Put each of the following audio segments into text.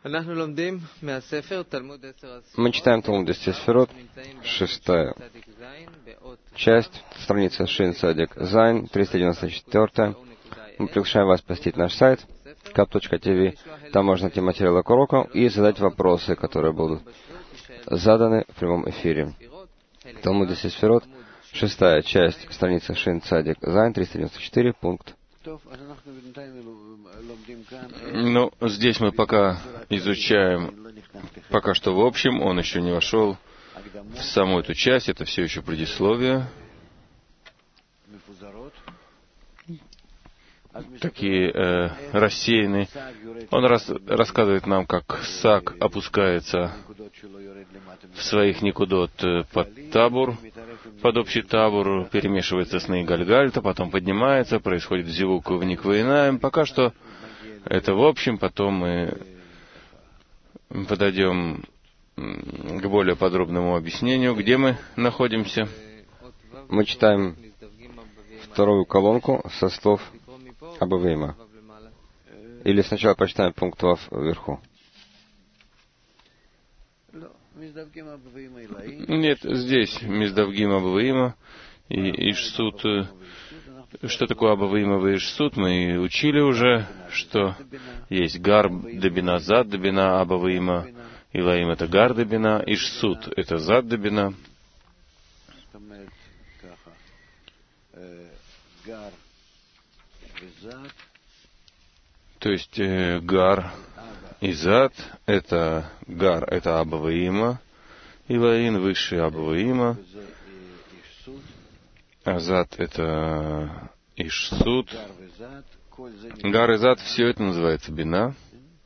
Мы читаем Талмуд 10 Сферот, 6-я часть, страница Шин Цадик Зайн, 394. Мы приглашаем вас посетить наш сайт kap.tv. Там можно найти материалы к урокам и задать вопросы, которые будут заданы в прямом эфире. Талмуд 10 Сферот, 6-я часть, страница Шин Цадик Зайн, 394, пункт. Ну, здесь мы пока изучаем, пока что в общем, он еще не вошел в саму эту часть, это все еще предисловие. Такие рассеянные. Он рассказывает нам, как сак опускается в своих никудот под табур, под общий табур, перемешивается с Нейгальгальта, потом поднимается, происходит зивук в Никвейнаем. Пока что это в общем, потом мы подойдем к более подробному объяснению, где мы находимся. Мы читаем вторую колонку со слов Абавейма. Или сначала прочитаем пункт Вав вверху. Нет, здесь Миздавгим Абавейма и Ишсут. Что такое Абавейма и Ишсут? Мы учили уже, что есть Гар Дебина, Зад Дебина, Абавейма. Илаим — это Гар Дебина, Ишсут — это Зад Дебина. То есть Гар и Зад — это Гар — это Абаваима, Илаин — высший Абаваима, а Зад — это Ишсут. Гар и Зад — все это называется Бина.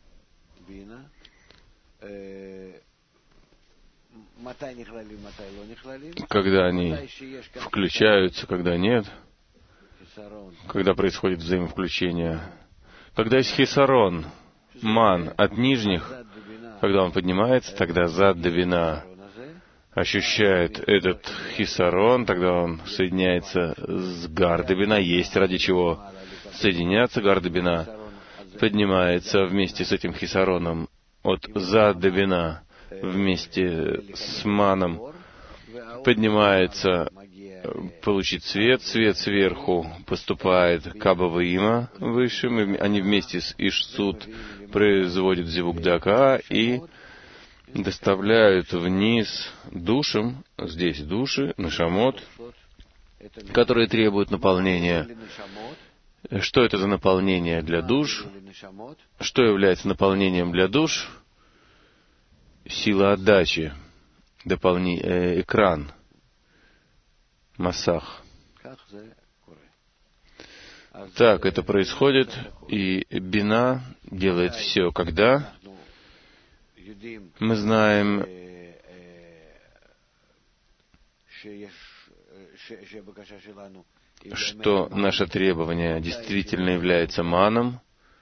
Когда они включаются, когда нет, когда происходит взаимовключение. Когда есть хисарон, ман от нижних, когда он поднимается, тогда зад до бина ощущает этот хисарон, тогда он соединяется с гар до бина, есть ради чего соединяться. Гар до бина поднимается вместе с этим хисароном от зад до бина, вместе с маном, поднимается получить свет, свет сверху поступает к Абаваима высшим, они вместе с Ишсут производят зивук дака и доставляют вниз душам, здесь души, нешамот, которые требуют наполнения. Что это за наполнение для душ? Что является наполнением для душ? Сила отдачи, экран, массах. Так это происходит, и бина делает все, когда мы знаем, что наше требование действительно является маном,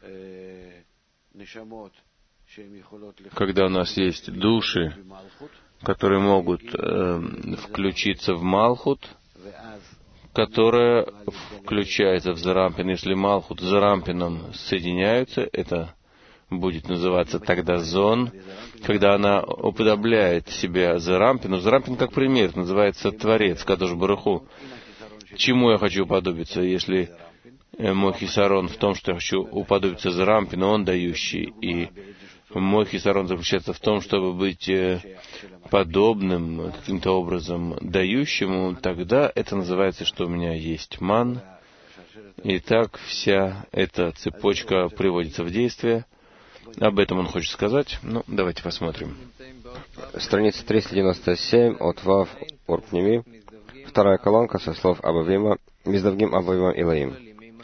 когда у нас есть души, которые могут включиться в Малхут, которая включается в Зарампин. Если Малхут с Зарампином соединяются, это будет называться тогда зон, когда она уподобляет себя Зарампину. Зарампин, как пример, называется Творец, Кадош Баруху. Чему я хочу уподобиться, если мой хисарон в том, что я хочу уподобиться Зарампину, он дающий, и мой хисарон заключается в том, чтобы быть подобным каким-то образом дающему, тогда это называется, что у меня есть ман. И так вся эта цепочка приводится в действие. Об этом он хочет сказать. Ну, давайте посмотрим. Страница 397 от Вав Орпними. Вторая колонка со слов Абавима, Миздавгим Абавима Илаим.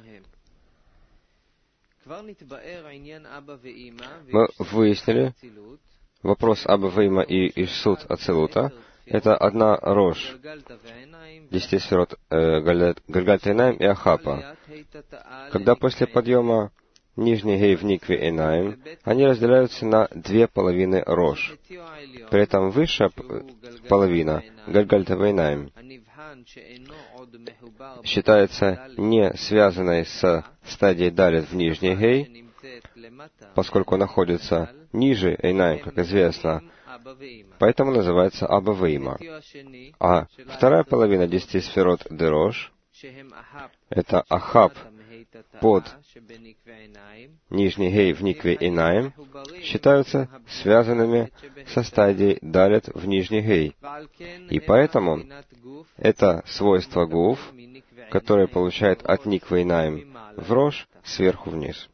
Мы выяснили, вопрос Абавима и Ишсут Ацилута — это одна рожь 10 сферот Гальгальта Инаим и Ахапа. Когда после подъема нижний гей в Никве Инаим, они разделяются на две половины рожь. При этом высшая половина Гальгальта Инаим считается не связанной с стадией Далит в нижний гей, поскольку находится ниже Эйнаим, как известно, поэтому называется Аба Вейма. А вторая половина 10 сферот Дерош — это Ахаб под нижний Гей в Никве Эйнаим, считаются связанными со стадией Далет в нижний Гей. И поэтому это свойство Гуф, которое получает от Никвы Эйнаим в Рош, сверху вниз.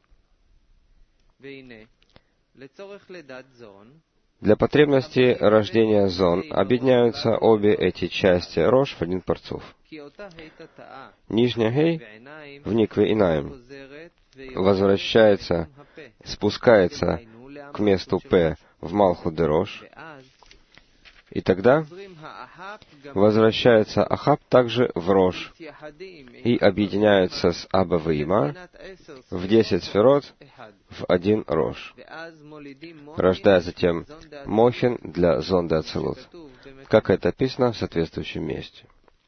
Для потребностей рождения Зон объединяются обе эти части Рош в один парцуф. Нижняя Гей в Никве Эйнаим возвращается, спускается к месту П в Малхут Дерош, и тогда возвращается Ахаб также в Рош и объединяется с Аба Вейма в 10 сферот в один Рош, рождая затем Мохин для Зон де Ацилут, как это описано в соответствующем месте.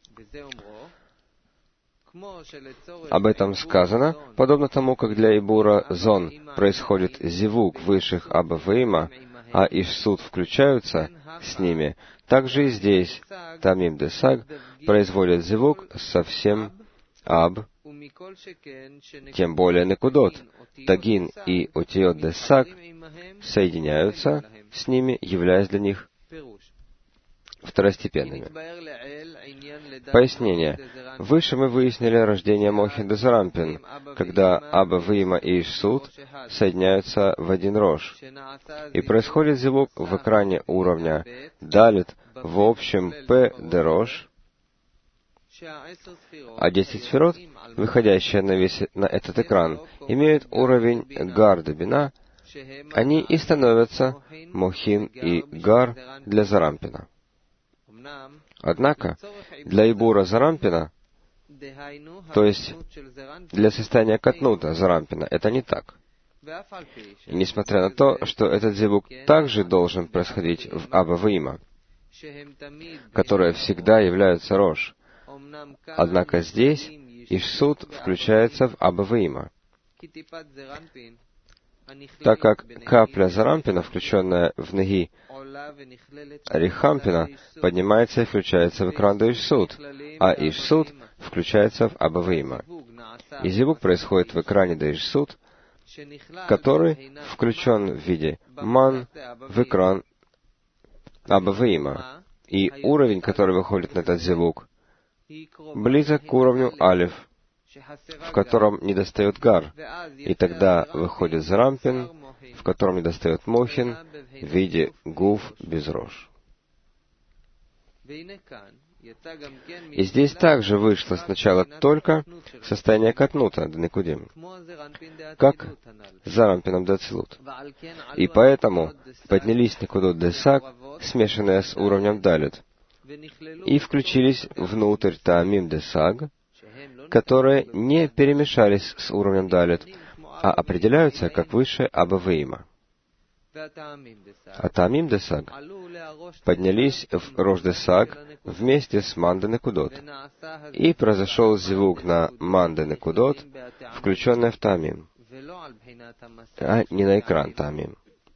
Об этом сказано, подобно тому, как для Ибура Зон происходит зивук высших Аба Вейма, а Иш-Суд включаются с ними, также и здесь Тамим де Саг производит зивук со всем Аб, тем более Некудот, Тагин и Отиот де Саг соединяются с ними, являясь для них второстепенными. Пояснение. Выше мы выяснили рождение Мохин де Зарампин, когда Аба Вейма и Иш-Суд соединяются в один Рош, и происходит зивук в экране уровня Далит в общем П де Рош, а 10 сферот, выходящие на этот экран, имеют уровень Гар де Бина, они и становятся Мохин и Гар для Зарампина. Однако, для Ибура Зарампина, то есть для состояния Катнута Зарампина, это не так. И несмотря на то, что этот зивук также должен происходить в Аба Вейма, которые всегда являются Рош, однако здесь Иш-Суд включается в Аба Вейма, так как капля Зарампина, включенная в Неги Рихампина, поднимается и включается в экран до Иш-Суд, а Иш-Суд включается в Аба Вейма. И зивук происходит в экране до Иш-Суд, который включен в виде Ман в экран Аба Вейма. И уровень, который выходит на этот зивук, близок к уровню Алиф, в котором недостает Гар, и тогда выходит Зарампин, в котором недостает Мохин, в виде Гуф без Рош. И здесь также вышло сначала только состояние Катнута до Некудим, как Зарампином до Ацилут. И поэтому поднялись Некудот де Саг, смешанные с уровнем Далит, и включились внутрь Таамим де Саг, которые не перемешались с уровнем Далит, а определяются как высшее Аба Вейма. А Таамим де Саг поднялись в Рош де Саг вместе с Ман де Некудот, и произошел зивук на Ман де Некудот, включенное в Таамим, а не на экран Таамим.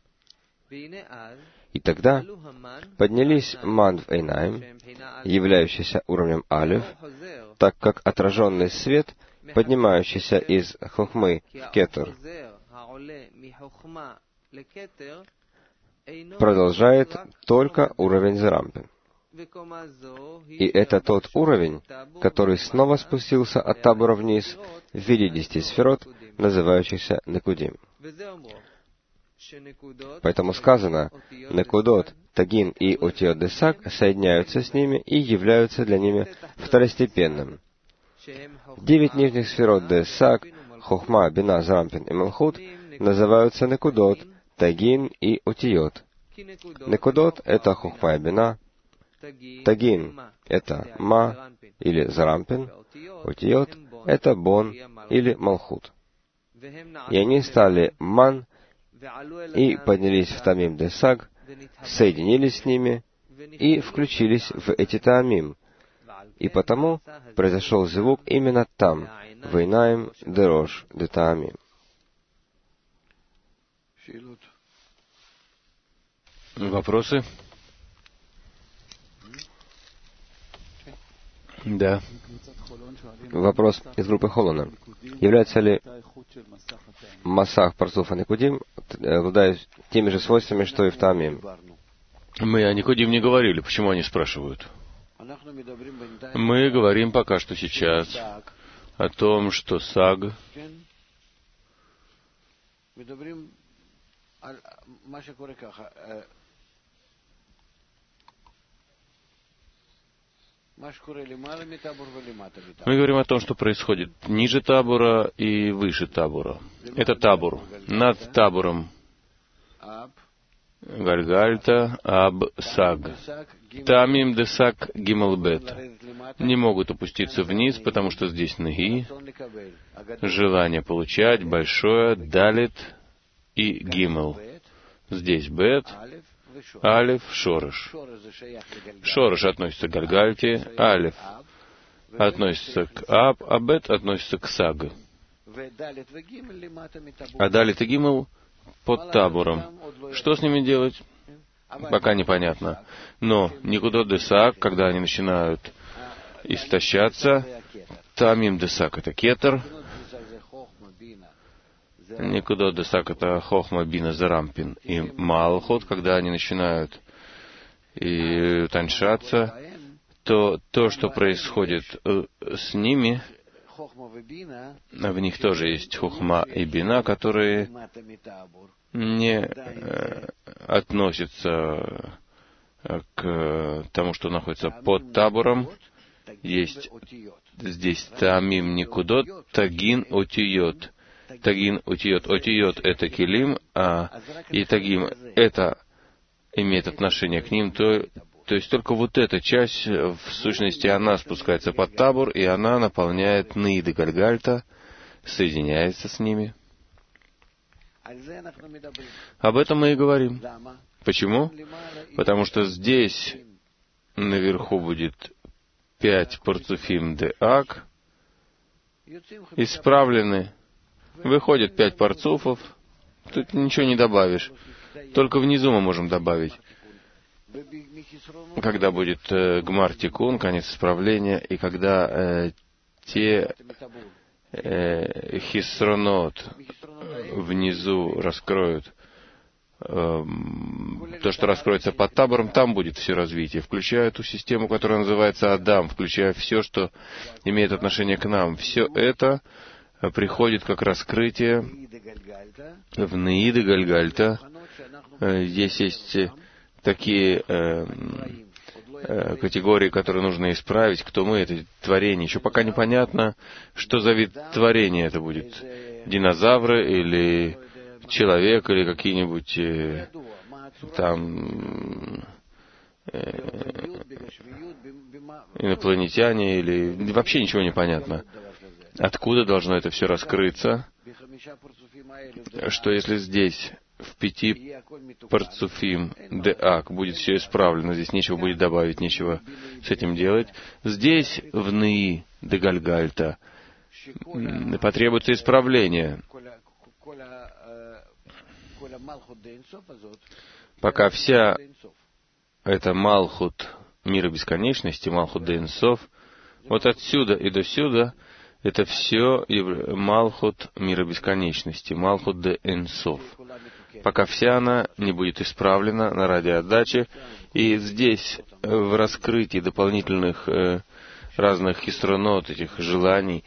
И тогда поднялись Ман в Эйнаим, являющийся уровнем Алиф, так как отраженный свет, поднимающийся из Хохмы в Кетер, продолжает только уровень Зарампин. И это тот уровень, который снова спустился от табора вниз в виде 10 сферот, называющихся Некудим. Поэтому сказано, Некудот, Тагин и Отиот де Саг соединяются с ними и являются для ними второстепенным. 9 нижних сферот де Саг, Хохма, Бина, Зарампин и Малхут называются Некудот, Тагин и Отиот. Некудот — это Хохма и Бина, Тагин — это Ма или Зарампин, Отиот — это Бон или Малхут. И они стали Ман и поднялись в Тамим де Саг, соединились с ними и включились в эти Таамим. И потому произошел зивук именно там, в Эйнаим де Рош де Таамим. Вопросы? Да. Вопрос из группы Холона. Является ли Масах Парцуф Никудим обладает теми же свойствами, что и в Тамим? Мы о Никудим не говорили. Почему они спрашивают? Мы говорим пока что сейчас о том, что Саг мы говорим о том, что происходит ниже табура и выше табура. Это табур. Над табуром Гальгальта, Аб, Саг. Тамим, Десак, Гималбет. Не могут опуститься вниз, потому что здесь Наги. Желание получать большое, Далит и Гимал. Здесь Бет, Алиф, Шореш. Шореш относится к Гальгальте, Алиф относится к Аб, а Бет относится к Саг. А Далит и Гимал под табором. Что с ними делать? Пока непонятно. Но Никудот Десак, когда они начинают истощаться, Тамим Десак — это кетер, Никудот Десак — это Хохма, Бина, Зарампин и Малхут, когда они начинают и тоньшаться, то, что происходит с ними, в них тоже есть Хохма и Бина, которые не относятся к тому, что находится под табором. Есть здесь Тамим Никудот, Тагин Отиот. Тагин Отиот. Отиот — это Келим, и Тагим — это имеет отношение к ним, то есть только вот эта часть, в сущности, она спускается под табор, и она наполняет Наиды Гальгальта, соединяется с ними. Об этом мы и говорим. Почему? Потому что здесь наверху будет 5 парцуфим де Ак, исправлены. Выходит 5 парцуфов, тут ничего не добавишь. Только внизу мы можем добавить. Когда будет Гмар Тикун, конец исправления, и когда те хисронот внизу раскроют то, что раскроется под табором, там будет все развитие, включая ту систему, которая называется Адам, включая все, что имеет отношение к нам. Все это приходит как раскрытие в Наиды Гальгальта. Здесь есть такие категории, которые нужно исправить. Кто мы? Это творение. Еще пока непонятно, что за вид творения это будет. Динозавры или человек, или какие-нибудь там инопланетяне, или вообще ничего не понятно. Откуда должно это все раскрыться? Что если здесь в 5 парцуфим де Ак будет все исправлено, здесь нечего будет добавить, нечего с этим делать. Здесь, в Наи де Гальгальта, потребуется исправление. Пока вся эта Малхут мира бесконечности, Малхут де Энсов, вот отсюда и до сюда, это все Малхут мира бесконечности, Малхут де Энсов. Пока вся она не будет исправлена на радиоотдаче, и здесь, в раскрытии дополнительных разных хисронот, этих желаний,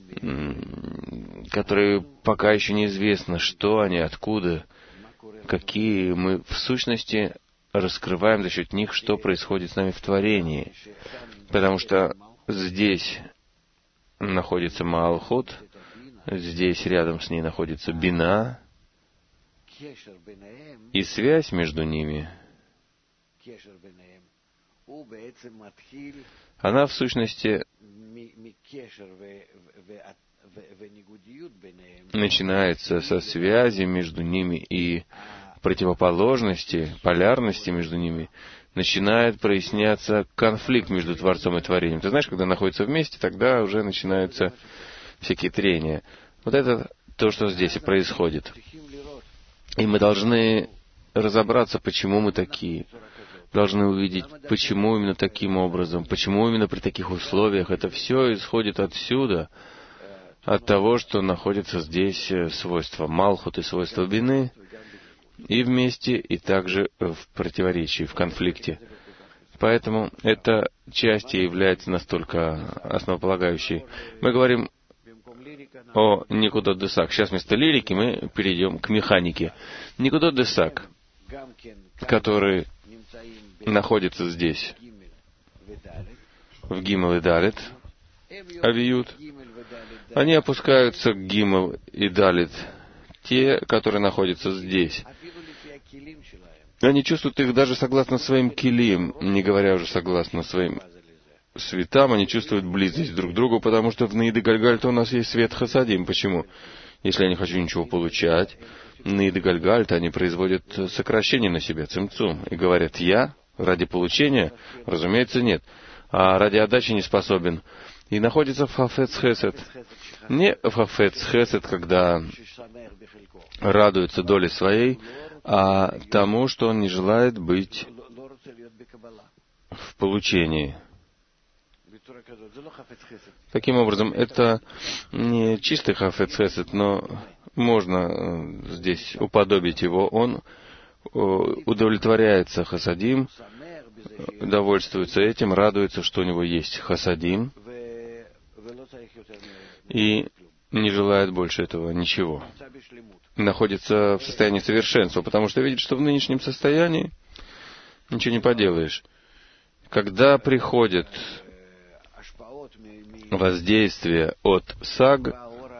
которые пока еще неизвестно, что они, откуда, какие, мы в сущности раскрываем за счет них, что происходит с нами в творении. Потому что здесь находится Малхут, здесь рядом с ней находится Бина, и связь между ними, она в сущности начинается со связи между ними и противоположности, полярности между ними, начинает проясняться конфликт между Творцом и Творением. Ты знаешь, когда находятся вместе, тогда уже начинаются всякие трения. Вот это то, что здесь и происходит. И мы должны разобраться, почему мы такие. Должны увидеть, почему именно таким образом, почему именно при таких условиях. Это все исходит отсюда, от того, что находится здесь свойства Малхут и свойства Бины, и вместе, и также в противоречии, в конфликте. Поэтому эта часть и является настолько основополагающей. Мы говорим о Никудот Десак. Сейчас вместо лирики мы перейдем к механике. Никудот Десак, который находится здесь, в Гимел и Далит, Авиют, они опускаются к Гимел и Далит, те, которые находятся здесь. Они чувствуют их даже согласно своим килим, не говоря уже согласно своим светам, они чувствуют близость друг к другу, потому что в Наид и Гальгальт у нас есть свет Хасадим. Почему? Если я не хочу ничего получать, Наид и Гальгальт, они производят сокращение на себя, цимцум, и говорят, я ради получения, разумеется, нет, а ради отдачи не способен. И находится в Хафец Хесед. Не в Хафец Хесед, когда радуется долей своей, а тому, что он не желает быть в получении. Таким образом, это не чистый Хафец Хесед, но можно здесь уподобить его. Он удовлетворяется Хасадим, довольствуется этим, радуется, что у него есть Хасадим, и не желает больше этого ничего. Находится в состоянии совершенства, потому что видит, что в нынешнем состоянии ничего не поделаешь. Когда приходит воздействие от Саг,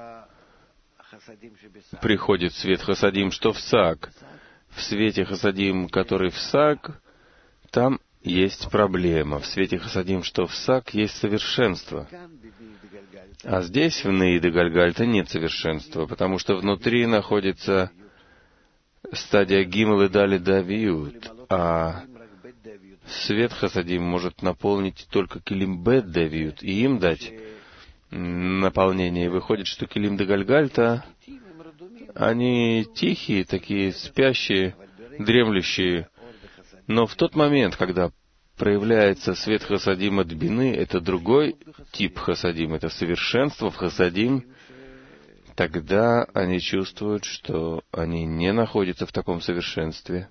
приходит свет Хасадим, что в Саг. В свете Хасадим, который в Саг, там есть проблема. В свете Хасадим, что в Саг, есть совершенство. А здесь, в Наид и Гальгальта, нет совершенства, потому что внутри находится стадия Гимел и Далит Давиют, а свет Хасадим может наполнить только Килим Бет Давиют, и им дать наполнение. И выходит, что Килим де Гальгальта, они тихие, такие спящие, дремлющие, но в тот момент, когда проявляется свет Хасадим от Бины, это другой тип Хасадим, это совершенство в Хасадим, тогда они чувствуют, что они не находятся в таком совершенстве,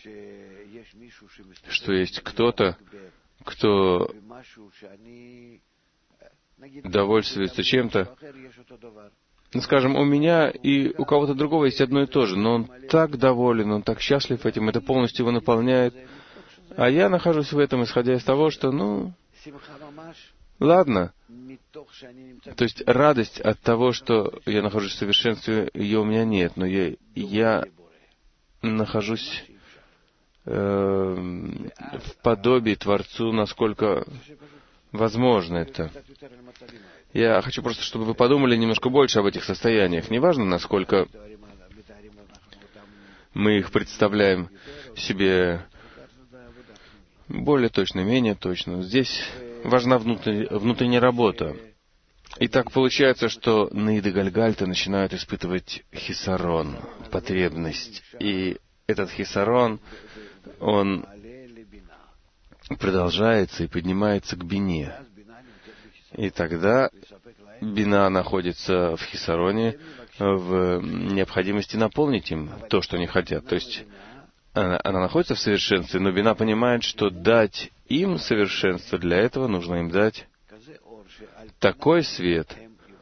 что есть кто-то, кто довольствуется чем-то. Скажем, у меня и у кого-то другого есть одно и то же, но он так доволен, он так счастлив этим, это полностью его наполняет. А я нахожусь в этом, исходя из того, что, ладно. То есть радость от того, что я нахожусь в совершенстве, ее у меня нет, но я нахожусь в подобии Творцу, насколько возможно это. Я хочу просто, чтобы вы подумали немножко больше об этих состояниях. Неважно, насколько мы их представляем себе более точно, менее точно. Здесь важна внутренняя работа. И так получается, что Наид и Гальгальта начинают испытывать хисарон, потребность. И этот хисарон, он продолжается и поднимается к бине. И тогда бина находится в хисароне, в необходимости наполнить им то, что они хотят. То есть она находится в совершенстве, но бина понимает, что дать им совершенство, для этого нужно им дать такой свет,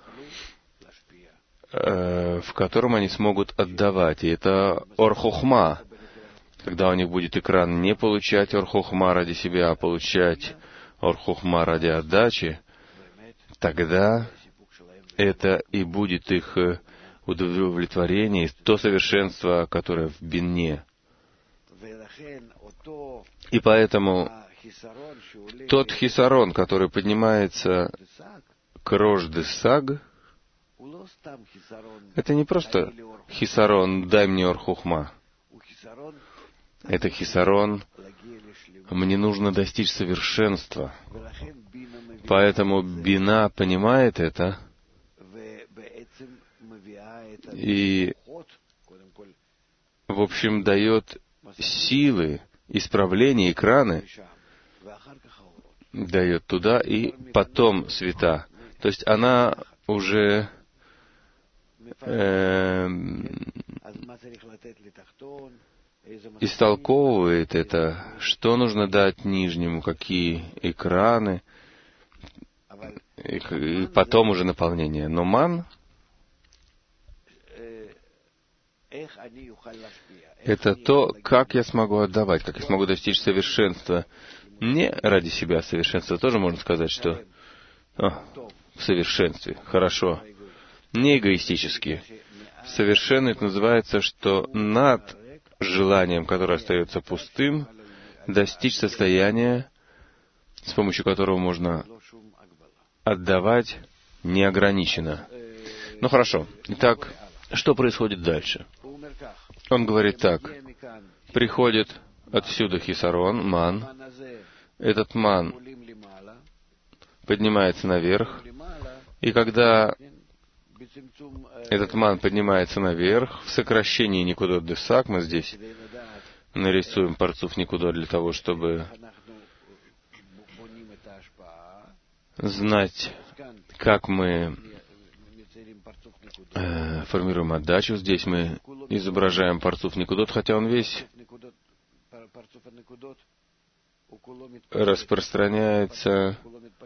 в котором они смогут отдавать. И это ор-хохма. Когда у них будет экран не получать ор-хохма ради себя, а получать ор-хохма ради отдачи, тогда это и будет их удовлетворение, то совершенство, которое в бине. И поэтому тот хисарон, который поднимается к рож-де-саг, это не просто хисарон «дай мне ор-хохма». Это хисарон «мне нужно достичь совершенства». Поэтому бина понимает это и, в общем, дает силы, исправления, экраны дает туда, и потом света. То есть она уже истолковывает это, что нужно дать нижнему, какие экраны, и потом уже наполнение. Но ман — это то, как я смогу отдавать, как я смогу достичь совершенства. Не ради себя совершенства, тоже можно сказать, что в совершенстве, хорошо. Не эгоистически. Совершенно это называется, что над желанием, которое остается пустым, достичь состояния, с помощью которого можно отдавать неограниченно. Ну хорошо. Итак, что происходит дальше? Он говорит так. Приходит отсюда хисарон, ман. Этот ман поднимается наверх. И когда этот ман поднимается наверх, в сокращении никудот десак, мы здесь нарисуем парцуф никудот для того, чтобы знать, как мы формируем отдачу. Здесь мы изображаем парцуф никудот, хотя он весь распространяется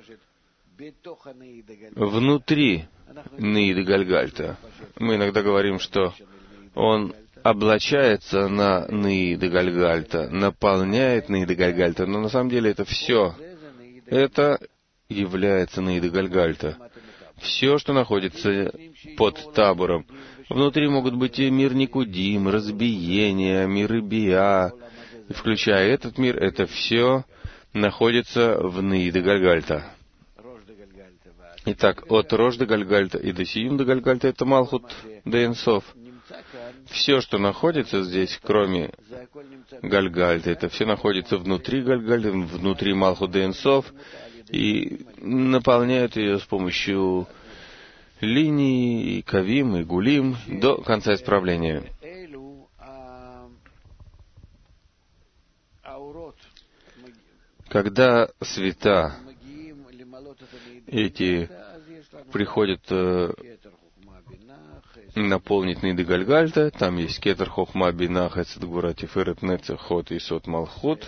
внутри Неиды Гальгальта. Мы иногда говорим, что он облачается на Неиды Гальгальта, наполняет Неиды Гальгальта, но на самом деле это все. Это является Неиды Гальгальта. Все, что находится под табором. Внутри могут быть и мир Никудим, разбиение, миры Биа, включая этот мир, это все находится в Неиды Гальгальта. Итак, от Рош де Гальгальта и до Сиюм де Гальгальта — это Малхут де Энсов. Все, что находится здесь, кроме Гальгальта, это все находится внутри Гальгальта, внутри Малхут де Энсов, и наполняют ее с помощью линий, и кавим, и гулим до конца исправления. Когда света эти приходят наполнить Ниды Гальгальта, там есть Кетер Хохма Бинах, Эцетгура Тиферет Нецех Хот и Сот Малхут.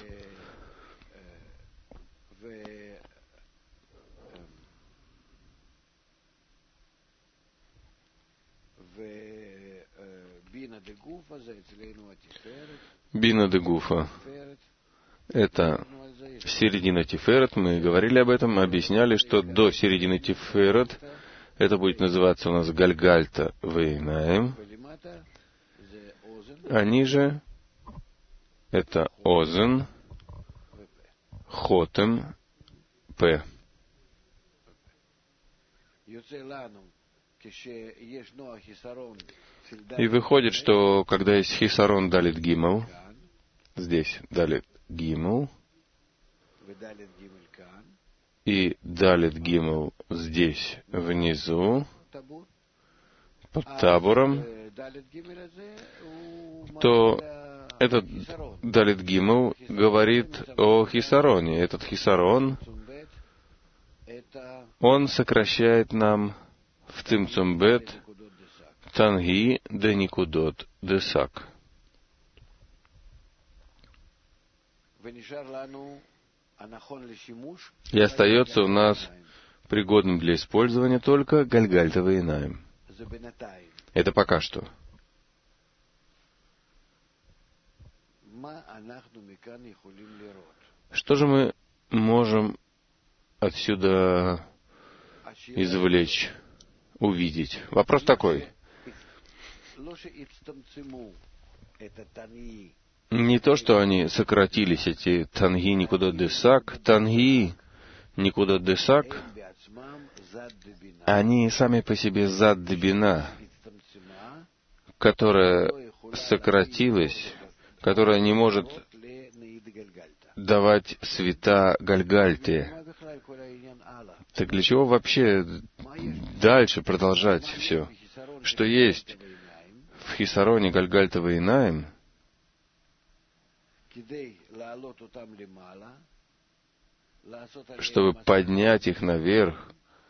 Бина де Гуфа — это середина Тиферет. Мы говорили об этом, объясняли, что до середины Тиферет это будет называться у нас Гальгальта Вейнаем, а ниже это Озен, Хотем, П. И выходит, что когда есть хисарон далит гимел, здесь далит гимел, и далит гимел здесь внизу, под табором, то этот далит гимел говорит о хисароне. Этот хисарон, он сокращает нам в цимцумбет танги де никудот де сак. И остается у нас пригодным для использования только Гальгальта Вейнаем. Это пока что. Что же мы можем отсюда извлечь, увидеть? Вопрос такой. Не то, что они сократились, эти танги никудот десак. Танги никудот десак, они сами по себе зад дебина, которая сократилась, которая не может давать света Гальгальте. Так для чего вообще дальше продолжать все? Что есть в хисароне Гальгальта Вейнаем, чтобы поднять их наверх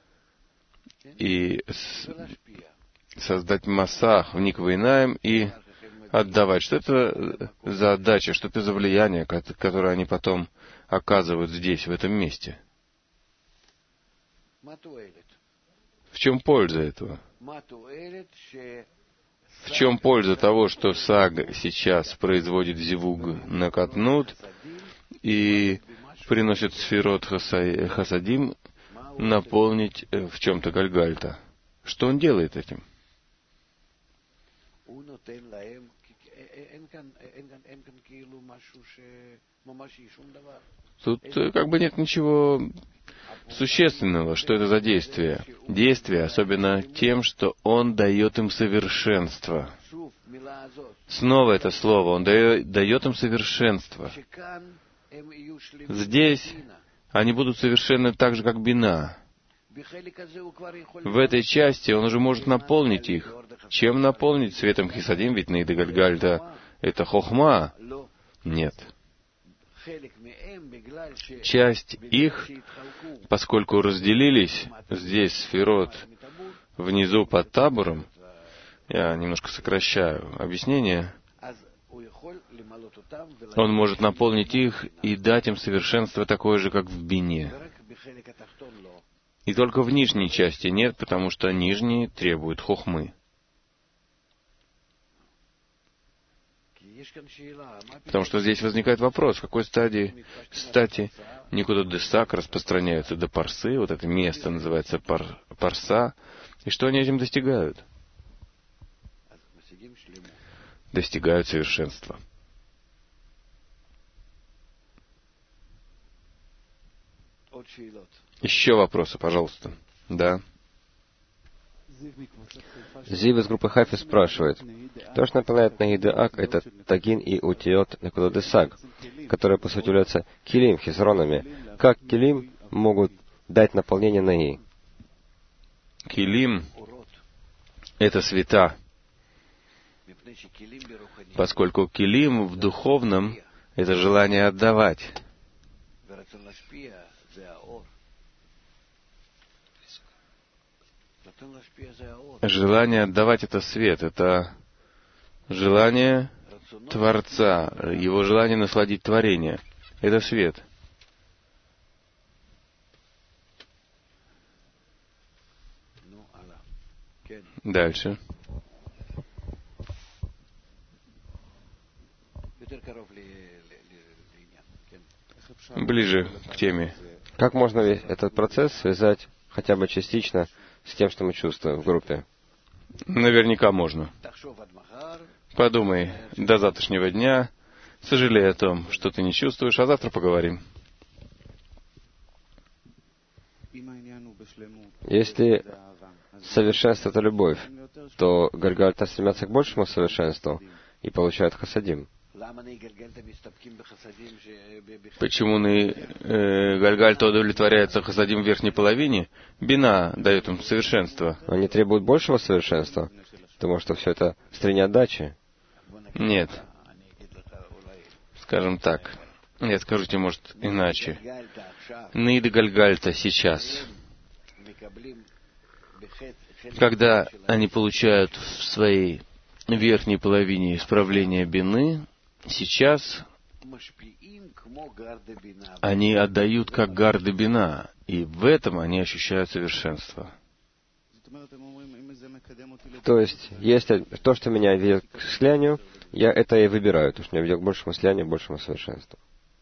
и создать массах в Никвейнаем и отдавать. Что это за отдача, что это за влияние, которое они потом оказывают здесь, в этом месте? В чем польза этого? В чем польза того, что Саг сейчас производит зивуг на Катнут и приносит сферот Хасадим наполнить в чем-то Гальгальта? Что он делает этим? Тут как бы нет ничего существенного. Что это за действие? Действие, особенно тем, что он дает им совершенство. Снова это слово. Он дает им совершенство. Здесь они будут совершенны так же, как Бина. В этой части он уже может наполнить их. Чем наполнить светом Хисадим? Ведь Наида Гальгальта — это хохма. Нет. Часть их, поскольку разделились здесь сферот внизу под табором, я немножко сокращаю объяснение, он может наполнить их и дать им совершенство такое же, как в Бине. И только в нижней части нет, потому что нижние требуют хохмы. Потому что здесь возникает вопрос, в какой стадии, кстати, Никуда Десак распространяются до Парсы, вот это место называется Парса, и что они этим достигают? Достигают совершенства. Еще вопросы, пожалуйста. Да. Зив из группы Хафи спрашивает, то, что напоминает Наиды Ак, это Тагин и Утиот Никуда Десак, которые, по сути, являются килим, хисронами. Как килим могут дать наполнение Наи? Килим — это света, поскольку килим в духовном — это желание отдавать. Желание отдавать — это свет, это желание Творца, его желание насладить творение. Это свет. Дальше. Ближе к теме. Как можно весь этот процесс связать хотя бы частично с тем, что мы чувствуем в группе? Наверняка можно. Подумай до завтрашнего дня, сожалей о том, что ты не чувствуешь, а завтра поговорим. Если совершенство — это любовь, то Гальгальта стремятся к большему совершенству и получают хасадим. Почему Гальгальта удовлетворяется хасадим в верхней половине? Бина дает им совершенство. Они требуют большего совершенства, потому что все это в стороне отдачи. Нет. Скажем так. Я скажу тебе, может, иначе. Наида Гальгальта сейчас, когда они получают в своей верхней половине исправление бины, сейчас они отдают как гарды бина, и в этом они ощущают совершенство. То есть, если то, что меня ведет к слиянию, я это и выбираю, то, что меня ведет к большему слиянию, большему совершенству.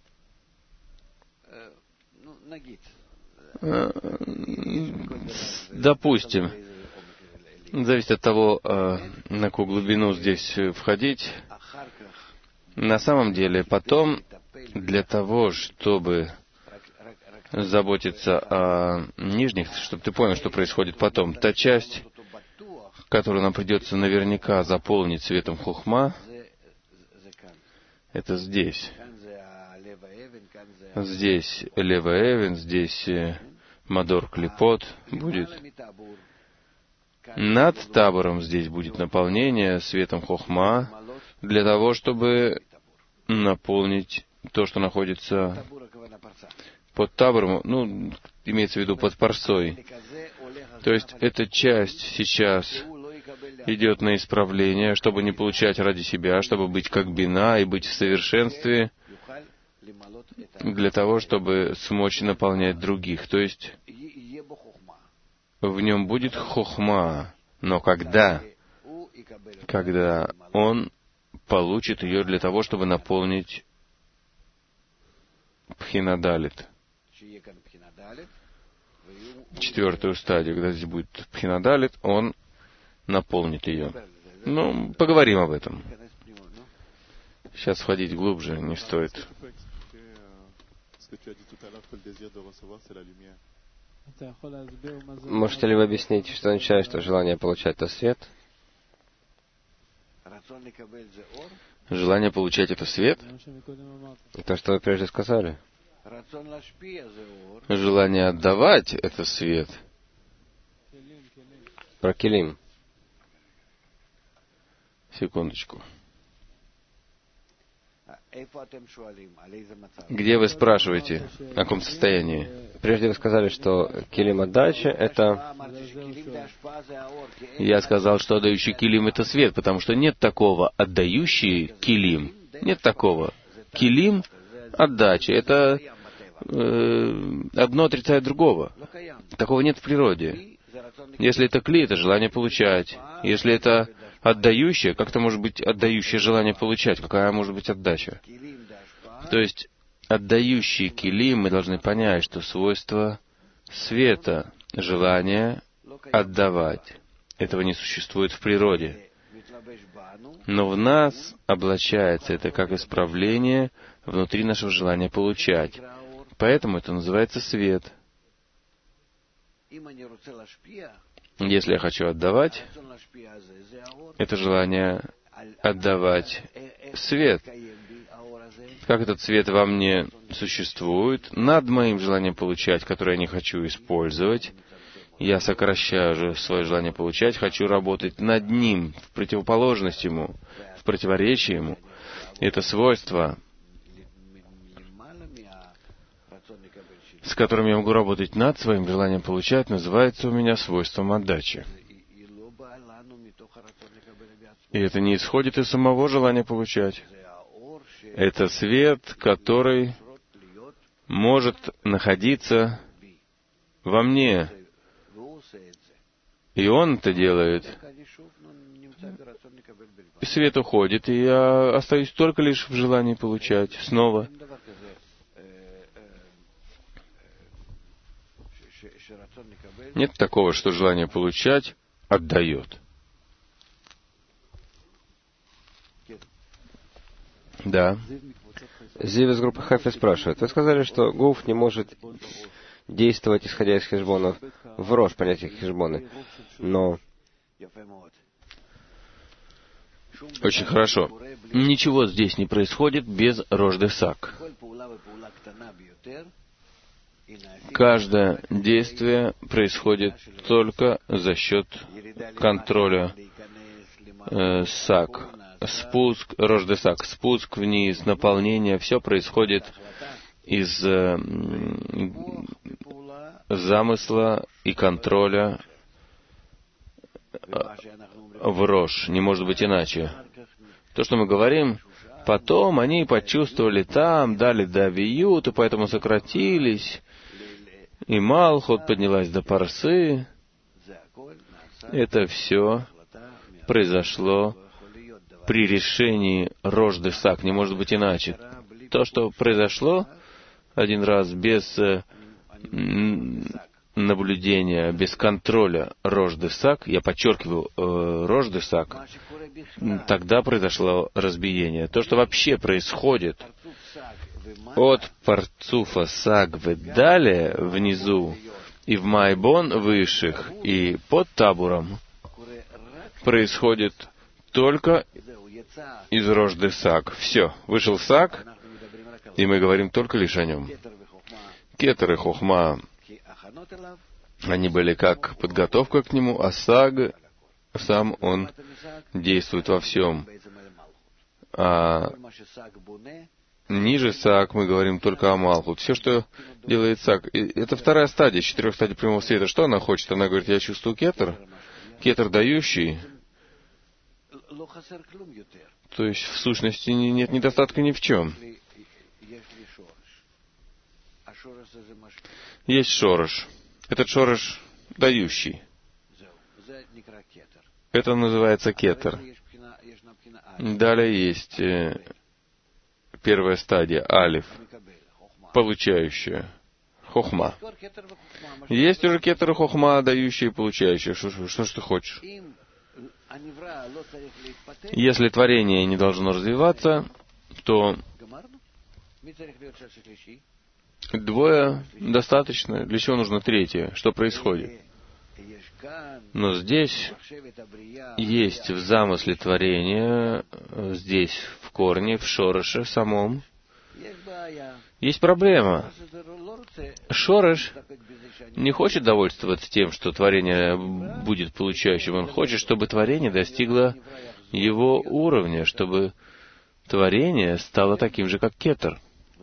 Допустим, зависит от того, на какую глубину здесь входить. На самом деле, потом, для того, чтобы заботиться о нижних, чтобы ты понял, что происходит потом, та часть, которую нам придется наверняка заполнить светом хохма, это здесь. Здесь Лева Эвен, здесь Мадор Клипот будет. Над табором здесь будет наполнение светом хохма, для того, чтобы наполнить то, что находится под табором, имеется в виду под парсой. То есть эта часть сейчас идет на исправление, чтобы не получать ради себя, чтобы быть как бина и быть в совершенстве, для того, чтобы смочь наполнять других. То есть в нем будет хохма, но когда он получит ее для того, чтобы наполнить пхинадалит, четвертую стадию, когда здесь будет пхинадалит, он наполнит ее. Поговорим об этом. Сейчас входить глубже не стоит. Можете ли вы объяснить, что означает, что желание получать — это свет? Желание получать — это свет? То, что вы прежде сказали. Желание отдавать — это свет. Про килим. Секундочку. Где вы спрашиваете? О каком состоянии? Прежде вы сказали, что килим отдачи — это... Я сказал, что отдающий килим — это свет, потому что нет такого отдающий килим. Нет такого. Килим — отдача. Это одно отрицает другого. Такого нет в природе. Если это кли, это желание получать. Если это отдающее, как это может быть отдающее желание получать? Какая может быть отдача? То есть, отдающий килим, мы должны понять, что свойство света, желание отдавать. Этого не существует в природе. Но в нас облачается это как исправление внутри нашего желания получать. Поэтому это называется свет. Если я хочу отдавать, это желание отдавать свет. Как этот свет во мне существует, над моим желанием получать, которое я не хочу использовать, я сокращаю же свое желание получать, хочу работать над ним, в противоположность ему, в противоречие ему. Это свойство, с которым я могу работать над своим желанием получать, называется у меня свойством отдачи. И это не исходит из самого желания получать. Это свет, который может находиться во мне. И он это делает. И свет уходит, и я остаюсь только лишь в желании получать снова. Нет такого, что желание получать отдает. Да. Зив из группы Хафи спрашивает. Вы сказали, что гуф не может действовать, исходя из хешбонов, в рош понятие хешбоны. Но... Очень хорошо. Ничего здесь не происходит без рош-де-сак. Каждое действие происходит только за счет контроля сак. Спуск, рош-де-сак, спуск вниз, наполнение, все происходит из замысла и контроля в рош. Не может быть иначе. То, что мы говорим, потом они почувствовали там, дали давиют, и поэтому сократились, и Малхут поднялась до парсы. Это все произошло при решении рош-де-сак. Не может быть иначе. То, что произошло один раз без наблюдения, без контроля рош-де-сак, я подчеркиваю рош-де-сак, тогда произошло разбиение. То, что вообще происходит от парцуфа сагвы далее, внизу, и в майбон высших, и под табуром, происходит только из рош-де-сак. Все, вышел сак, и мы говорим только лишь о нем. Кетер и хохма, они были как подготовка к нему, а саг, сам он действует во всем. А ниже саг мы говорим только о Малхут. Все, что делает саг, это вторая стадия, 4 стадий прямого света. Что она хочет? Она говорит, я чувствую кетер, кетер дающий. То есть, в сущности, нет недостатка ни в чем. Есть шорош. Этот шорош дающий. Это называется кетер. Далее есть первая стадия, алиф, получающая, хохма. Есть уже кетер и хохма, дающие и получающие. Что ж ты хочешь? Если творение не должно развиваться, то двое достаточно. Для чего нужно третье? Что происходит? Но здесь есть в замысле творения, здесь в корне, в шороше самом, есть проблема. Шореш не хочет довольствоваться тем, что творение будет получающим. Он хочет, чтобы творение достигло его уровня, чтобы творение стало таким же, как кетер.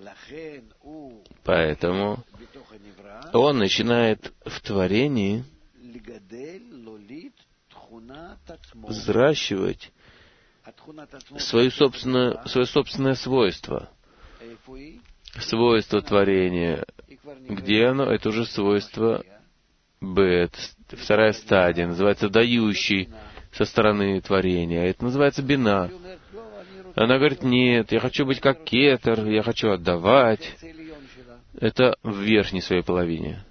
Поэтому он начинает в творении взращивать свое собственное свойство. Свойство творения. Где оно? Это уже свойство бет, вторая стадия, называется дающий со стороны творения. Это называется бина. Она говорит, нет, я хочу быть как кетер, я хочу отдавать. Это в верхней своей половине.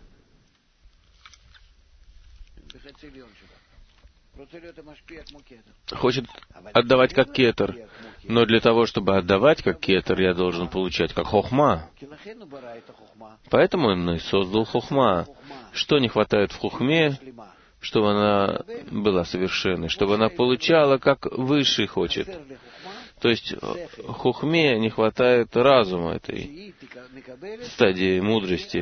Хочет отдавать как кетер. Но для того, чтобы отдавать как кетер, я должен получать как хохма. Поэтому он и создал хохма. Что не хватает в хохме, чтобы она была совершенной, чтобы она получала, как высший хочет. То есть хохме не хватает разума этой стадии мудрости,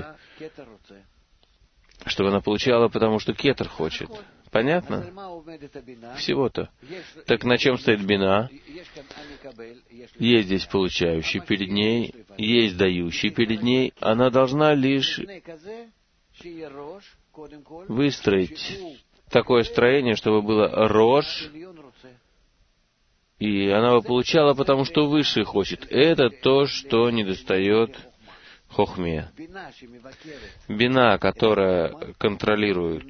чтобы она получала, потому что кетер хочет. Понятно? Всего-то. Так на чем стоит бина? Есть здесь получающий перед ней, есть дающий перед ней. Она должна лишь выстроить такое строение, чтобы было рош, и она бы получала, потому что высший хочет. Это то, что недостает хохме. Бина, которая контролирует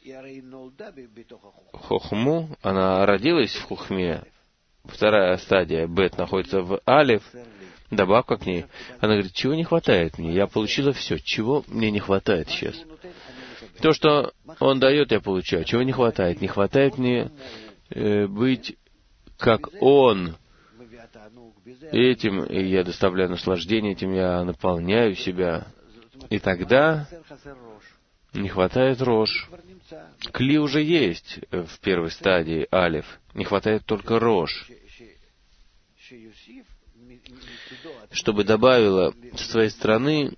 хохму, она родилась в хохме. Вторая стадия, бет, находится в алиф, добавка к ней. Она говорит, чего не хватает мне? Я получила все. Чего мне не хватает сейчас? То, что он дает, я получаю. Чего не хватает? Не хватает мне быть как он. Этим я доставляю наслаждение, этим я наполняю себя. И тогда не хватает рош. Кли уже есть в первой стадии, алиф. Не хватает только рош. Чтобы добавила с своей стороны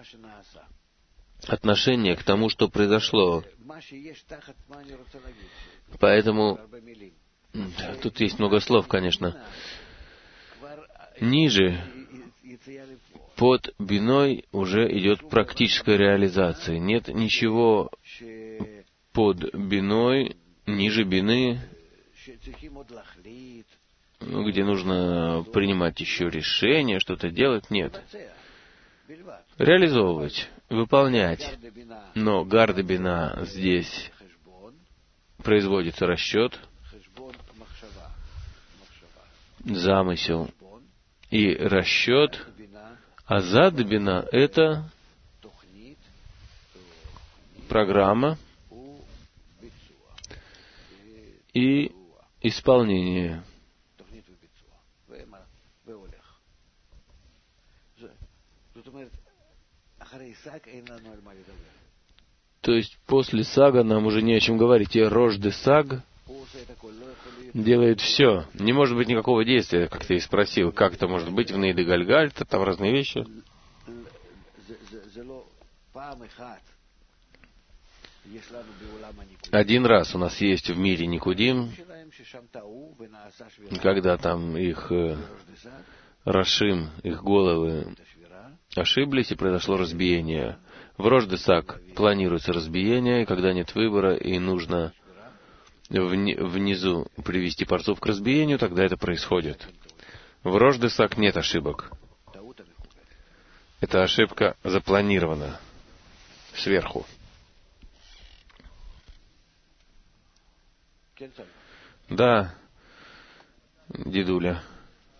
отношение к тому, что произошло. Поэтому тут есть много слов, конечно. Ниже, под биной, уже идет практическая реализация. Нет ничего под биной, ниже бины, где нужно принимать еще решения, что-то делать. Нет. Реализовывать, выполнять. Но гарда бина здесь производится расчет, замысел и расчет, а зад бина — это программа и исполнение. То есть после сага нам уже не о чем говорить. И Рош де Саг делает все. Не может быть никакого действия, как ты и спросил. Как это может быть в Нейде Гальгаль, там разные вещи. Один раз у нас есть в мире Никудим, когда там их Рашим, их головы ошиблись, и произошло разбиение. В Рош-Десак планируется разбиение, и когда нет выбора, и нужно внизу привести парцов к разбиению, тогда это происходит. В Рош-Десак нет ошибок. Эта ошибка запланирована сверху. Да, дедуля.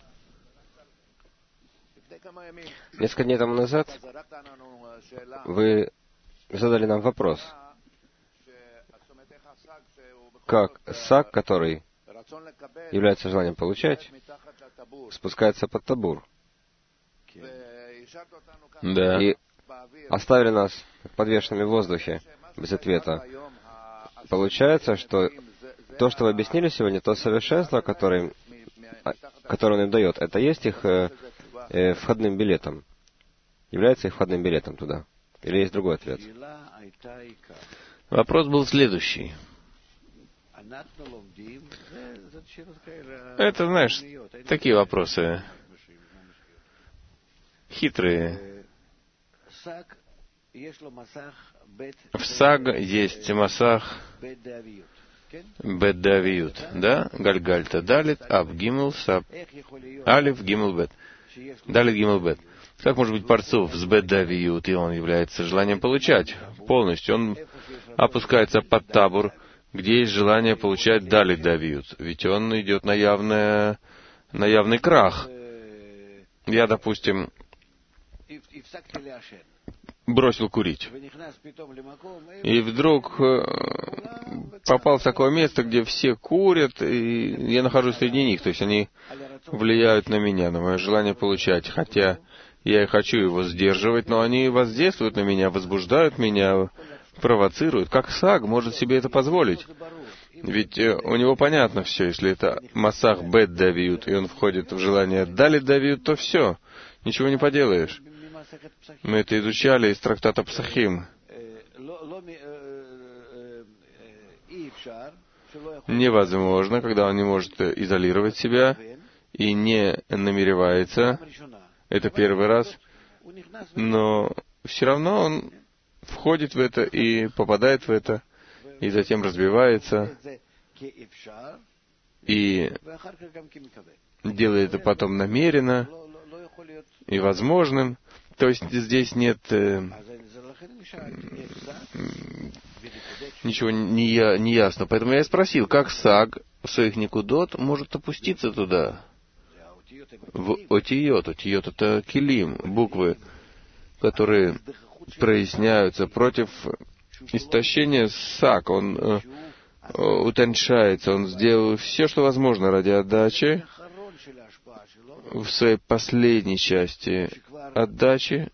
Несколько дней тому назад вы задали нам вопрос, как саг, который является желанием получать, спускается под табур. Да. И оставили нас подвешенными в воздухе, без ответа. Получается, что то, что вы объяснили сегодня, то совершенство, которое он им дает, это есть их входным билетом. Является их входным билетом туда? Или есть другой ответ? Вопрос был следующий. Это, знаешь, такие вопросы хитрые. В саг есть масах бет давиют, да? Гальгальта далит, аб гимл саб, алиф гимл бет. Далит гимл бет. Как может быть парцов с бет давиют, и он является желанием получать полностью? Он опускается под табур, где есть желание получать далит давиют. Ведь он идет на явный крах. Я, допустим, бросил курить. И вдруг попал в такое место, где все курят, и я нахожусь среди них. То есть они влияют на меня, на мое желание получать. Хотя я и хочу его сдерживать, но они воздействуют на меня, возбуждают меня, провоцируют. Как саг может себе это позволить? Ведь у него понятно все. Если это масах бет давиют, и он входит в желание далит давиют, то все. Ничего не поделаешь. Мы это изучали из трактата Псахим. Невозможно, когда он не может изолировать себя и не намеревается. Это первый раз. Но все равно он входит в это и попадает в это, и затем разбивается, и делает это потом намеренно и возможным. То есть здесь нет ничего не ясно. Поэтому я и спросил, как саг в своих никудот может опуститься туда? В отиот. Отиот — это килим, буквы, которые проясняются против истощения саг. Он утоньшается, он сделал все, что возможно ради отдачи. В своей последней части отдачи,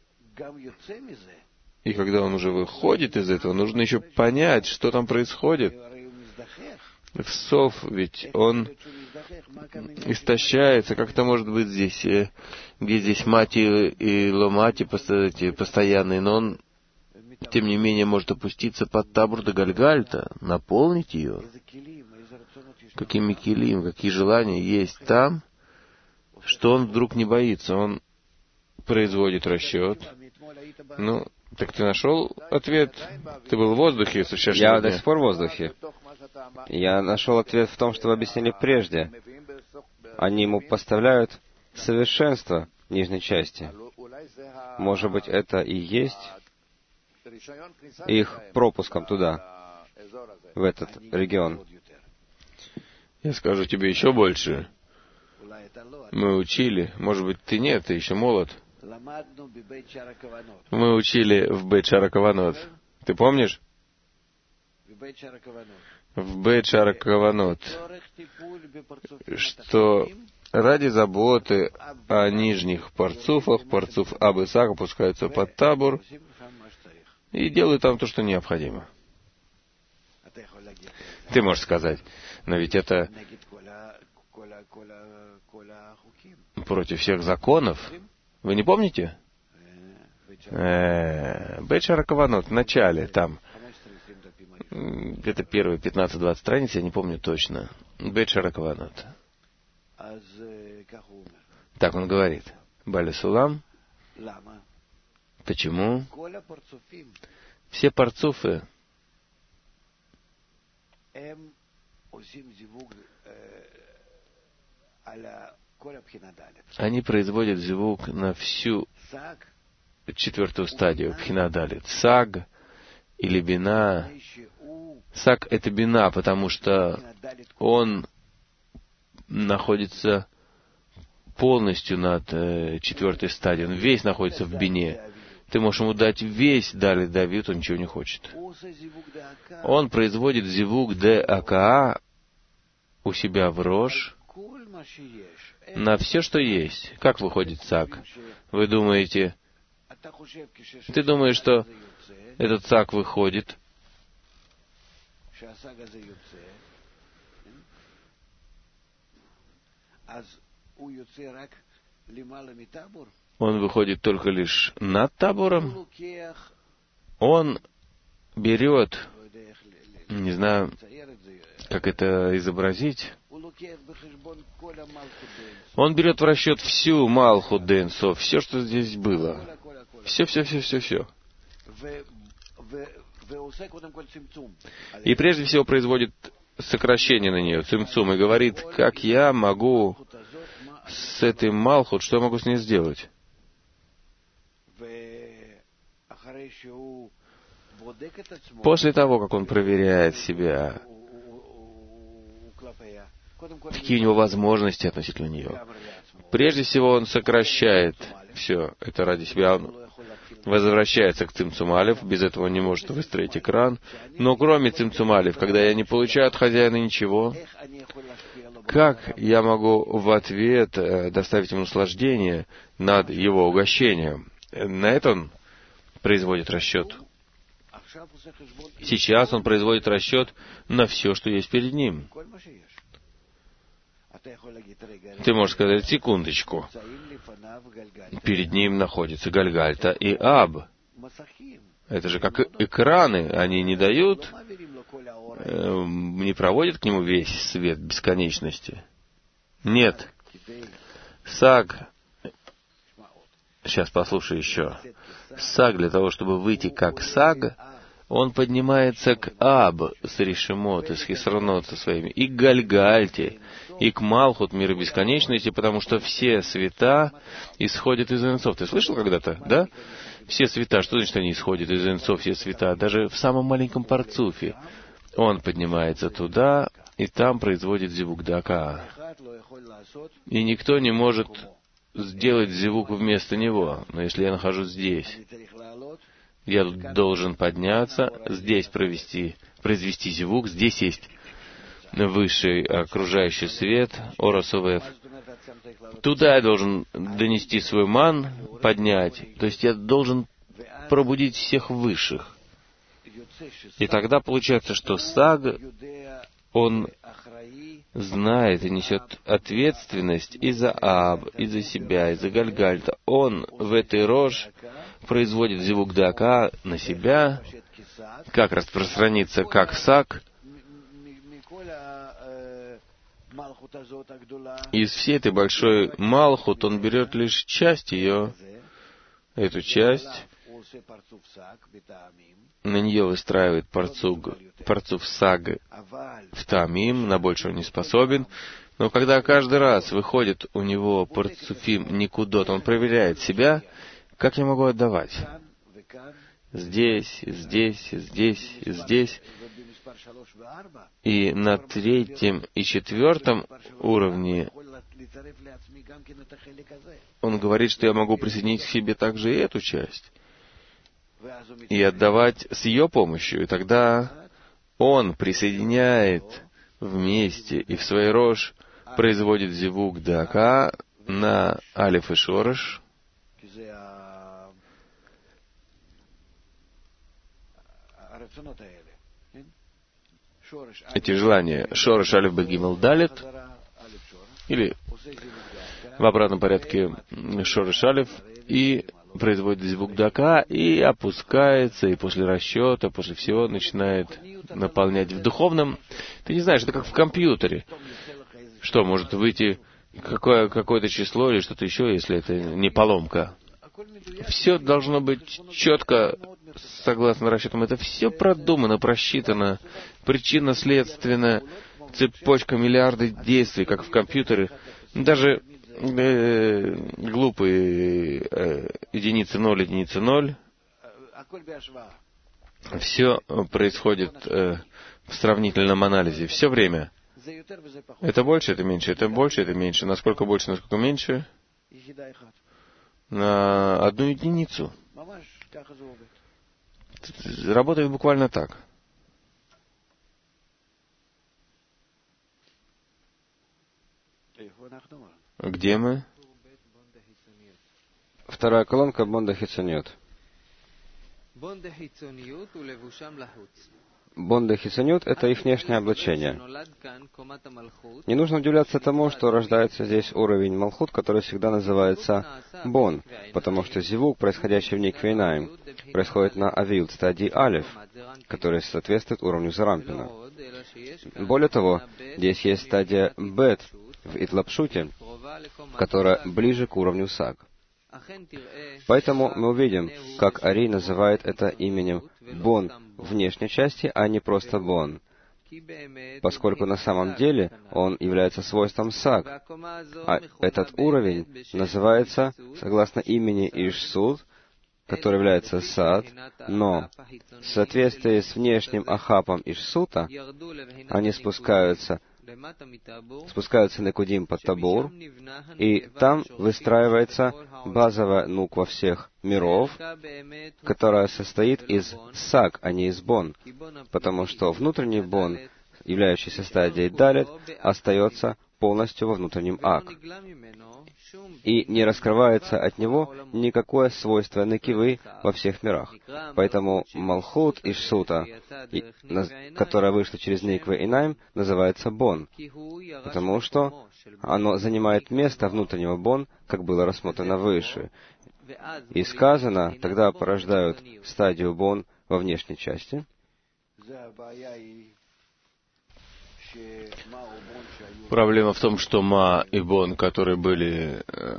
и когда он уже выходит из этого, нужно еще понять, что там происходит. В сов, ведь он истощается. Как это может быть здесь, где здесь мати и ломати постоянные, но он, тем не менее, может опуститься под табур до Гальгальта, наполнить ее. Какими килим, какие желания есть там, что он вдруг не боится, он производит расчет. Ну, так ты нашел ответ? Ты был в воздухе со вчерашнего дня? Я до сих пор в воздухе. Я нашел ответ в том, что вы объяснили прежде. Они ему поставляют совершенство нижней части. Может быть, это и есть их пропуском туда, в этот регион. Я скажу тебе еще больше. Мы учили, может быть, ты нет, ты еще молод. Мы учили в Бейт Шара Каванот. Ты помнишь? В Бейт Шара Каванот, что ради заботы о нижних парцуфах, парцуф Аб и Саг опускаются под табур и делают там то, что необходимо. Ты можешь сказать, но ведь это против всех законов. Вы не помните? Бейт Шара Каванот, в начале, там, где-то первые 15-20 страниц, я не помню точно. Бейт Шаракванот. Так он говорит. Бали Сулам. Почему? Все парцуфы, они производят зивук на всю четвертую стадию пхинадалит. Саг или бина. Саг — это бина, потому что он находится полностью над четвертой стадией. Он весь находится в бине. Ты можешь ему дать весь далит давид, он ничего не хочет. Он производит зивук де акаа у себя в рож на все, что есть. Как выходит саг? Вы думаете, ты думаешь, что этот саг выходит, он выходит только лишь над табором, он берет, не знаю, как это изобразить, он берет в расчет всю Малхут де Эйн Соф, все, что здесь было. Все. И прежде всего производит сокращение на нее, цимцум, и говорит, как я могу с этой Малхут, что я могу с ней сделать? После того, как он проверяет себя, какие у него возможности относительно нее, прежде всего он сокращает все это ради себя, он возвращается к цимцум алеф, без этого он не может выстроить экран, но кроме цимцум алеф, когда я не получаю от хозяина ничего, как я могу в ответ доставить ему наслаждение над его угощением? На это он производит расчет. Сейчас он производит расчет на все, что есть перед ним. Ты можешь сказать, секундочку. Перед ним находится Гальгальта и Аб. Это же как экраны, они не дают, не проводят к нему весь свет бесконечности. Нет. Саг, сейчас послушай еще. Саг, для того, чтобы выйти как саг, он поднимается к Аб с Ришимот, и с Хисронот со своими, и к Гальгальте, и к Малхут, мира бесконечности, потому что все света исходят из Эйн Соф. Ты слышал когда-то, да? Все света, что значит они исходят из Эйн Соф, все света? Даже в самом маленьком парцуфе. Он поднимается туда, и там производит зивук дака. И никто не может сделать зивук вместо него. Но если я нахожусь здесь, я должен подняться, здесь произвести зивук, здесь есть высший окружающий свет, орасовев. Туда я должен донести свой ман, поднять. То есть я должен пробудить всех высших. И тогда получается, что саг, он знает и несет ответственность и за Аб, и за себя, и за Гальгальта. Он в этой рож производит зивук дака на себя, как распространиться, как саг. Из всей этой большой Малхут он берет лишь часть ее, эту часть, на нее выстраивает парцуф саг в тамим, на больше он не способен, но когда каждый раз выходит у него парцуфим никудот, он проверяет себя, как я могу отдавать? Здесь, здесь, здесь, здесь. И на третьем и четвертом уровне он говорит, что я могу присоединить к себе также и эту часть. И отдавать с ее помощью. И тогда он присоединяет вместе и в свой рож производит зивук дака на алиф и шорош. Эти желания шорош алиф бегимел далит, или в обратном порядке шорош алиф, и производит звук дака и опускается, и после расчета, после всего начинает наполнять в духовном. Ты не знаешь, это как в компьютере. Что, может выйти какое-то число или что-то еще, если это не поломка. Все должно быть четко, согласно расчетам. Это все продумано, просчитано, причинно-следственно, цепочка, миллиарды действий, как в компьютере. Даже глупые единицы 0, все происходит в сравнительном анализе. Все время. Это больше, это меньше, это больше, это меньше. Насколько больше, насколько меньше? На 1 единицу. Работает буквально так. Где мы? Вторая колонка Бонда Хицаниот. Бонда Хицаниот — это их внешнее облачение. Не нужно удивляться тому, что рождается здесь уровень Малхут, который всегда называется Бон, потому что зивук, происходящий в Никвейнаим, происходит на Авилд, стадии Алиф, который соответствует уровню Зарампина. Более того, здесь есть стадия Бет в Итлапшуте, которая ближе к уровню Саг. Поэтому мы увидим, как Ари называет это именем Бон в внешней части, а не просто Бон, поскольку на самом деле он является свойством Саг, а этот уровень называется, согласно имени Ишсуд, который является Сад, но в соответствии с внешним Ахапом Ишсута они спускаются Некудим под Табур, и там выстраивается базовая нуква всех миров, которая состоит из Саг, а не из Бон, потому что внутренний Бон, являющийся стадией Далет, остается полностью во внутреннем Ак, и не раскрывается от него никакое свойство Некивы во всех мирах. Поэтому Малхут Ишсута, которая вышла через Никве и Найм, называется Бон, потому что оно занимает место внутреннего Бон, как было рассмотрено выше. И сказано, тогда порождают стадию Бон во внешней части. Проблема в том, что Ма и Бон, которые были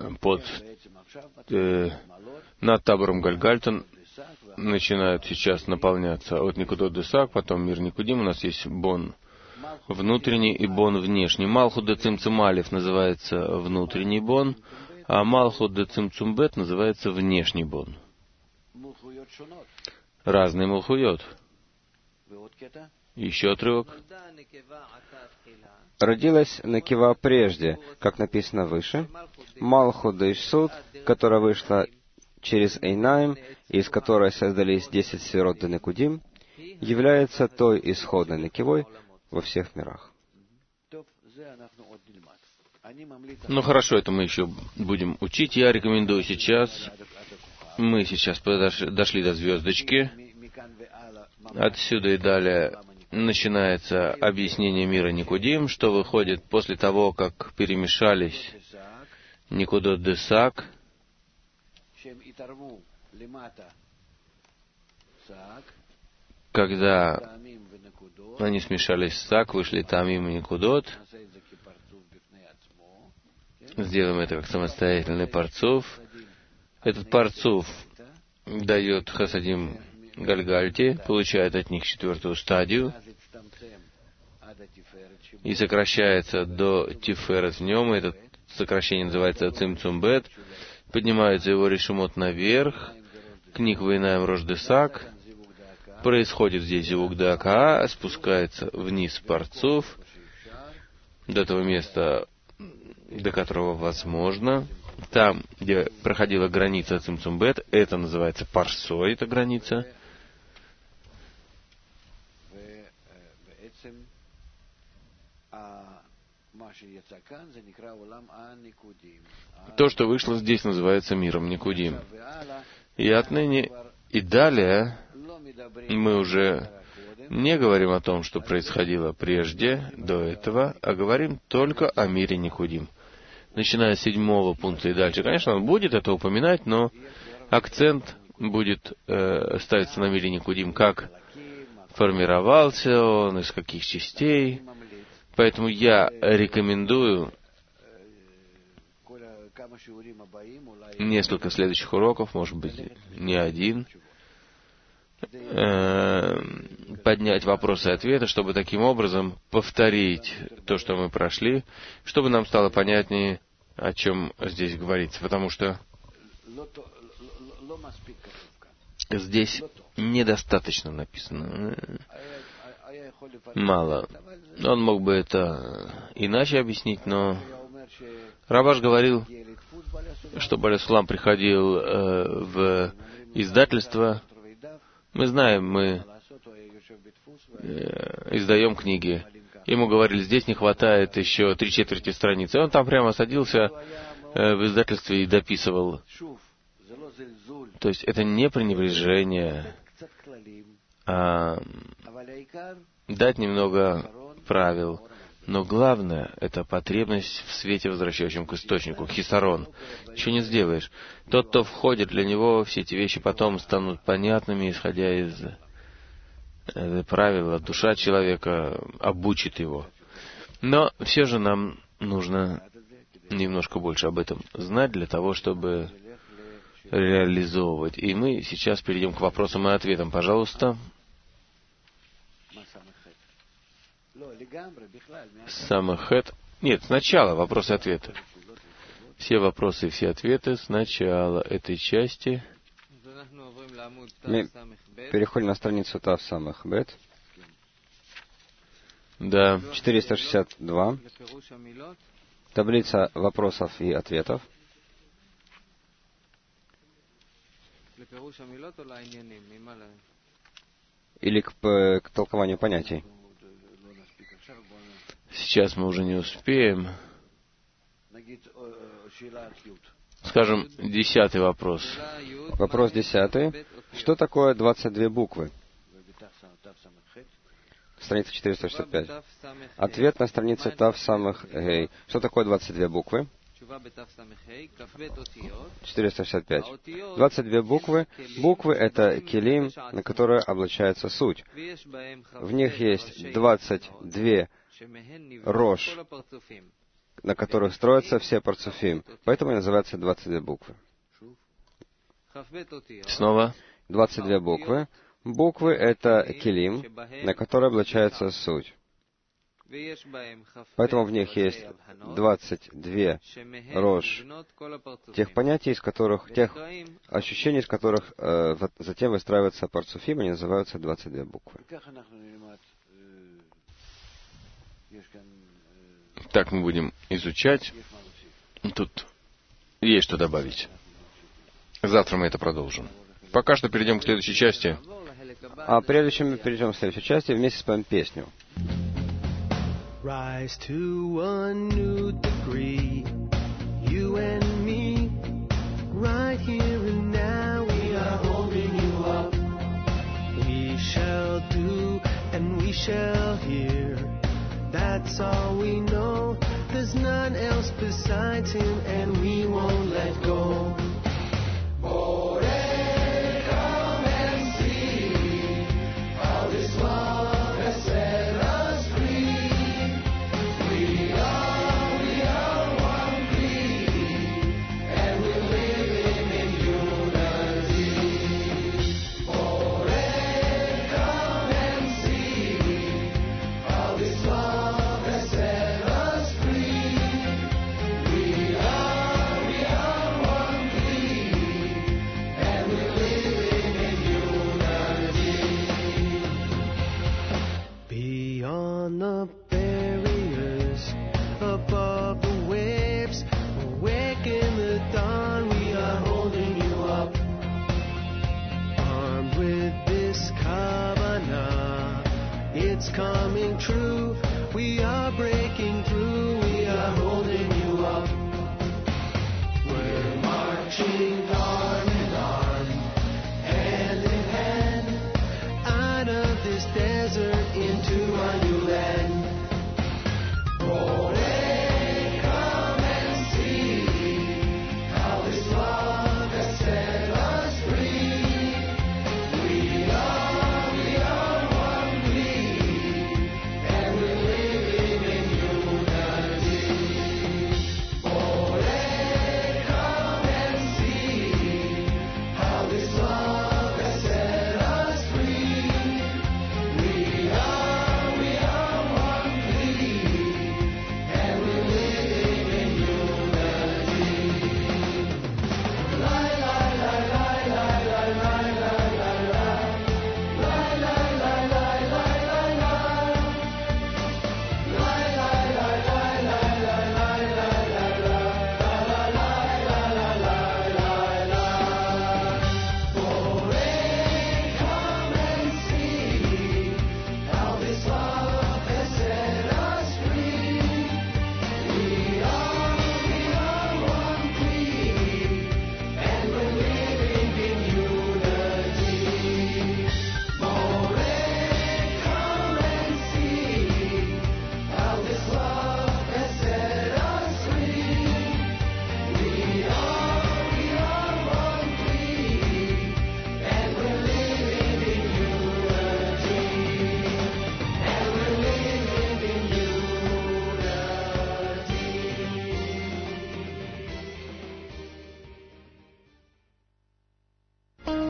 над табором Гальгальтон, начинают сейчас наполняться от Никудот де Саг, потом мир Никудим. У нас есть Бон внутренний и Бон внешний. Малхут де Цимцум Алиф называется внутренний Бон, а Малхут де Цимцум Бет называется внешний Бон. Разный Малхуйот. Еще отрывок. Родилась Некива прежде, как написано выше, Малхут де Ишсуд, которая вышла через Эйнаим, из которой создались 10 сферот де Некудим, является той исходной Некивой во всех мирах. Ну хорошо, это мы еще будем учить. Я рекомендую сейчас, мы сейчас дошли до звездочки, отсюда и далее начинается объяснение мира Никудим, что выходит после того, как перемешались Никудот де Саг, когда они смешались с Саг, вышли Тамим и Никудот. Сделаем это как самостоятельный парцуф. Этот парцуф дает Хасадим Гальгальте, получает от них 4-ю стадию и сокращается до Тиферет в нем. Это сокращение называется Цимцум Бет. Поднимается его решимот наверх, к Никве и Найм Рош де Саг. Происходит здесь звук Дака, спускается вниз парцуф до того места, до которого возможно. Там, где проходила граница Цимцум Бет, это называется парсой, эта граница. То, что вышло здесь, называется миром Никудим. И отныне и далее мы уже не говорим о том, что происходило прежде, до этого, а говорим только о мире Никудим. Начиная с 7-го пункта и дальше. Конечно, он будет это упоминать, но акцент будет ставиться на мире Никудим, как формировался он, из каких частей. Поэтому я рекомендую несколько следующих уроков, может быть, не один, поднять вопросы и ответы, чтобы таким образом повторить то, что мы прошли, чтобы нам стало понятнее, о чем здесь говорится. Потому что здесь недостаточно написано. Мало. Он мог бы это иначе объяснить, но Рабаш говорил, что Баля-Сулам приходил в издательство. Мы знаем, мы издаем книги. Ему говорили, здесь не хватает еще 3/4 страницы. И он там прямо садился в издательстве и дописывал. То есть это не пренебрежение, а дать немного правил. Но главное — это потребность в свете, возвращающем к источнику, хисарон. Ничего не сделаешь. Тот, кто входит, для него все эти вещи потом станут понятными, исходя из правила. Душа человека обучит его. Но все же нам нужно немножко больше об этом знать для того, чтобы реализовывать. И мы сейчас перейдем к вопросам и ответам. Пожалуйста. Самахет. Нет, сначала вопросы и ответы. Все вопросы и все ответы сначала этой части. Мы переходим на страницу Тав Самах Бет. Да. 462. Таблица вопросов и ответов. Или к толкованию понятий. Сейчас мы уже не успеем. Скажем, 10-й вопрос. Вопрос 10. Что такое 22 буквы? Страница 465. Ответ на странице Тав Самах Гей. Что такое 22 буквы? 465. 22 буквы. Буквы — это келим, на которые облачается суть. В них есть 22 рош, на которых строятся все парцуфим. Поэтому и называются 22 буквы. Снова. 22 буквы. Буквы — это келим, на которые облачается суть. Поэтому в них есть 22 рош, тех понятий, из которых, тех ощущений, из которых затем выстраиваются парцуфим, они называются 22 буквы. Так мы будем изучать. Тут есть что добавить. Завтра мы это продолжим. Пока что перейдем к следующей части. А прежде чем мы перейдем к следующей части, вместе споем песню. Rise to a new degree, you and me, right here and now, we are holding you up. We shall do and we shall hear, that's all we know, there's none else besides him and we won't let go. Beyond the barriers, above the waves, awake in the dawn, we are holding you up. Armed with this kavanah, it's coming true, we are